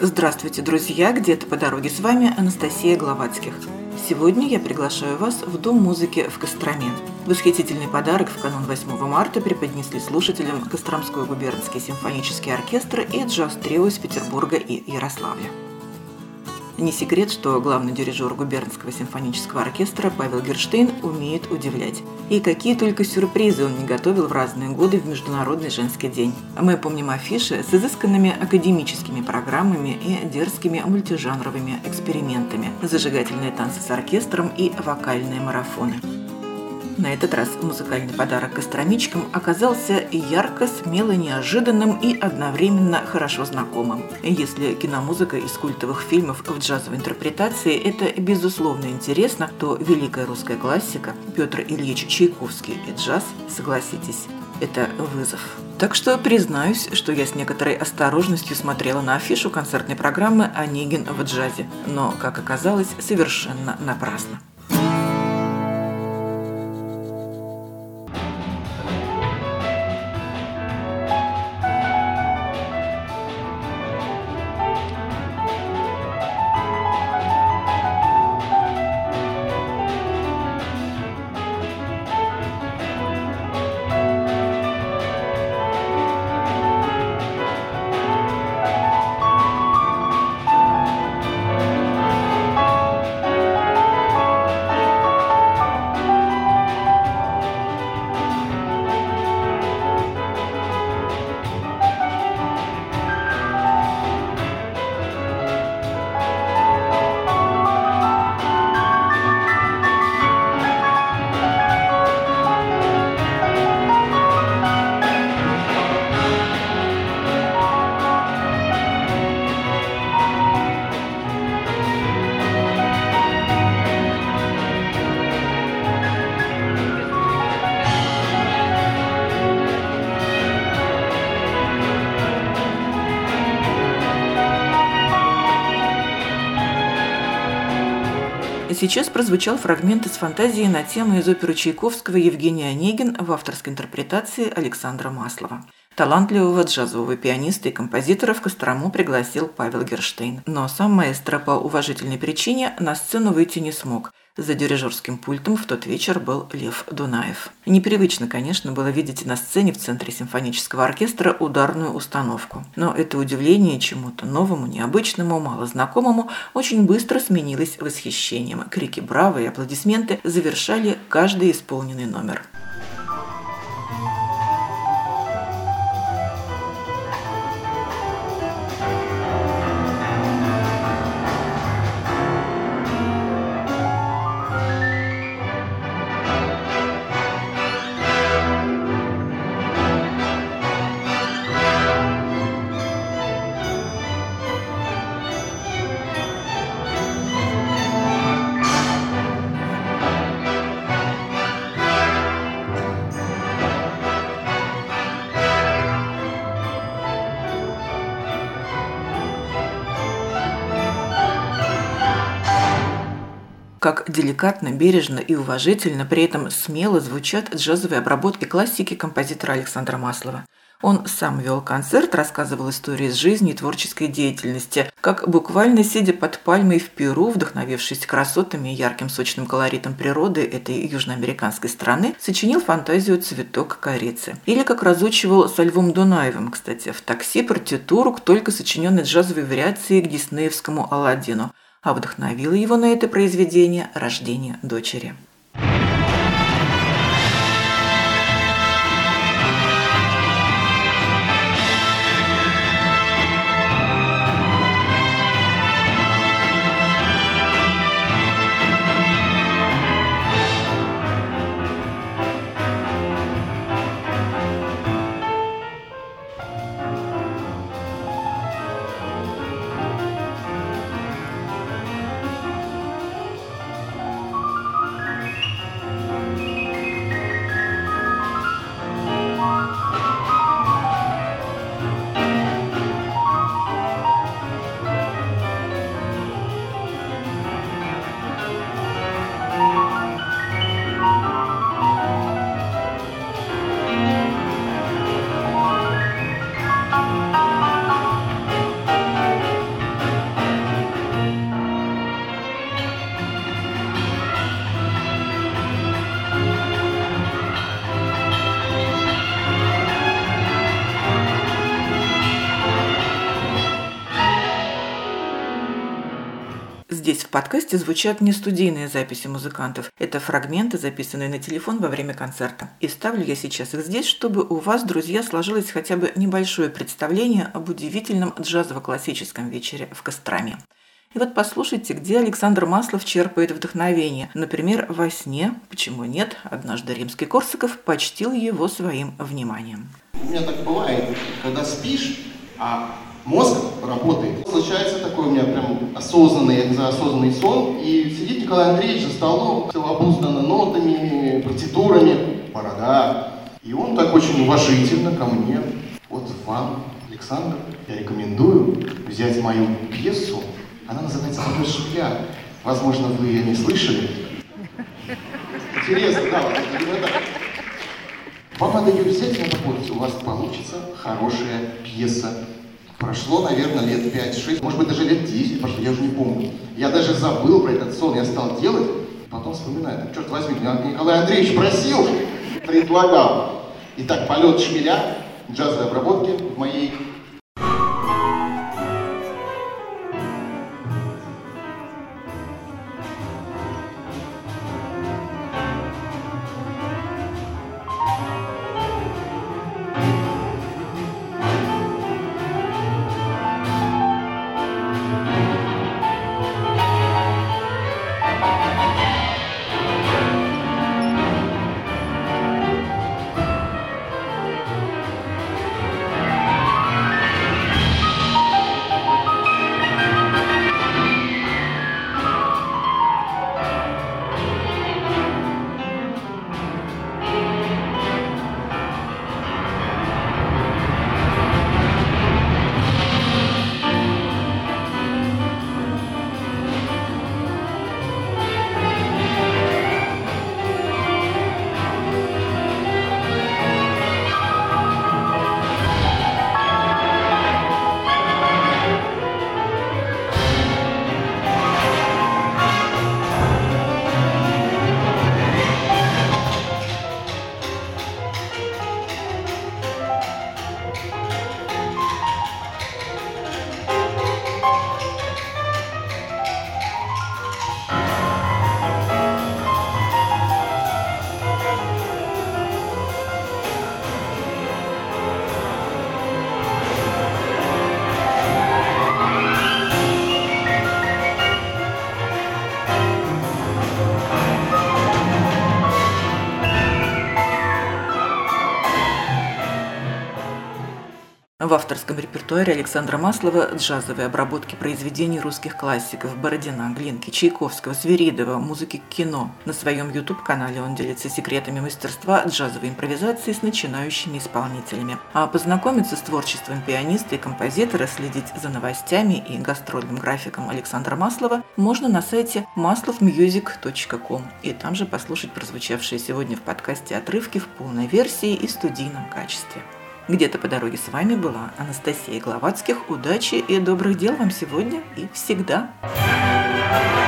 Здравствуйте, друзья! Где-то по дороге с вами Анастасия Гловацких. Сегодня я приглашаю вас в Дом музыки в Костроме. Восхитительный подарок в канун 8 марта преподнесли слушателям Костромской губернский симфонический оркестр и джаз-трио из Петербурга и Ярославля. Не секрет, что главный дирижер губернского симфонического оркестра Павел Герштейн умеет удивлять. И какие только сюрпризы он не готовил в разные годы в Международный женский день. Мы помним афиши с изысканными академическими программами и дерзкими мультижанровыми экспериментами, зажигательные танцы с оркестром и вокальные марафоны. На этот раз музыкальный подарок костромичкам оказался ярко, смело, неожиданным и одновременно хорошо знакомым. Если киномузыка из культовых фильмов в джазовой интерпретации – это безусловно интересно, то великая русская классика Петр Ильич Чайковский и джаз, согласитесь, это вызов. Так что признаюсь, что я с некоторой осторожностью смотрела на афишу концертной программы «Онегин в джазе», но, как оказалось, совершенно напрасно. Сейчас прозвучал фрагмент из фантазии на тему из оперы Чайковского «Евгений Онегин» в авторской интерпретации Александра Маслова. Талантливого джазового пианиста и композитора в Кострому пригласил Павел Герштейн. Но сам маэстро по уважительной причине на сцену выйти не смог. За дирижерским пультом в тот вечер был Лев Дунаев. Непривычно, конечно, было видеть на сцене в центре симфонического оркестра ударную установку. Но это удивление чему-то новому, необычному, малознакомому очень быстро сменилось восхищением. Крики «Браво!» и аплодисменты завершали каждый исполненный номер. Как деликатно, бережно и уважительно, при этом смело звучат джазовые обработки классики композитора Александра Маслова. Он сам вел концерт, рассказывал истории из жизни и творческой деятельности, как буквально сидя под пальмой в Перу, вдохновившись красотами и ярким сочным колоритом природы этой южноамериканской страны, сочинил фантазию «Цветок корицы». Или как разучивал со Львом Дунаевым, кстати, в такси партитуру к только сочиненной джазовой вариации к диснеевскому «Аладдину», а вдохновило его на это произведение рождение дочери. Здесь в подкасте звучат не студийные записи музыкантов. Это фрагменты, записанные на телефон во время концерта. И ставлю я сейчас их здесь, чтобы у вас, друзья, сложилось хотя бы небольшое представление об удивительном джазово-классическом вечере в Костроме. И вот послушайте, где Александр Маслов черпает вдохновение. Например, во сне, почему нет, однажды римский-корсаков почтил его своим вниманием. У меня так бывает, когда спишь, а мозг работает. Случается такой у меня прям осознанный сон, и сидит Николай Андреевич за столом, все обуздано нотами, партитурами, борода. И он так очень уважительно ко мне: вот вам, Александр, я рекомендую взять мою пьесу. Она называется «Палет Шмеля». Возможно, вы ее не слышали. Интересно, да, вот именно так. Вам надо ее взять и работать, у вас получится хорошая пьеса. Прошло, наверное, лет 5-6, может быть, даже лет 10 прошло, я уже не помню. Я даже забыл про этот сон, я стал делать, потом вспоминаю: черт возьми, Николай Андреевич просил, предлагал. Итак, «Полет шмеля», джазовые обработки в моей... В авторском репертуаре Александра Маслова джазовые обработки произведений русских классиков Бородина, Глинки, Чайковского, Свиридова, музыки к кино. На своем YouTube-канале он делится секретами мастерства джазовой импровизации с начинающими исполнителями. А познакомиться с творчеством пианиста и композитора, следить за новостями и гастрольным графиком Александра Маслова можно на сайте maslovmusic.com. И там же послушать прозвучавшие сегодня в подкасте отрывки в полной версии и студийном качестве. Где-то по дороге с вами была Анастасия Гловацких. Удачи и добрых дел вам сегодня и всегда!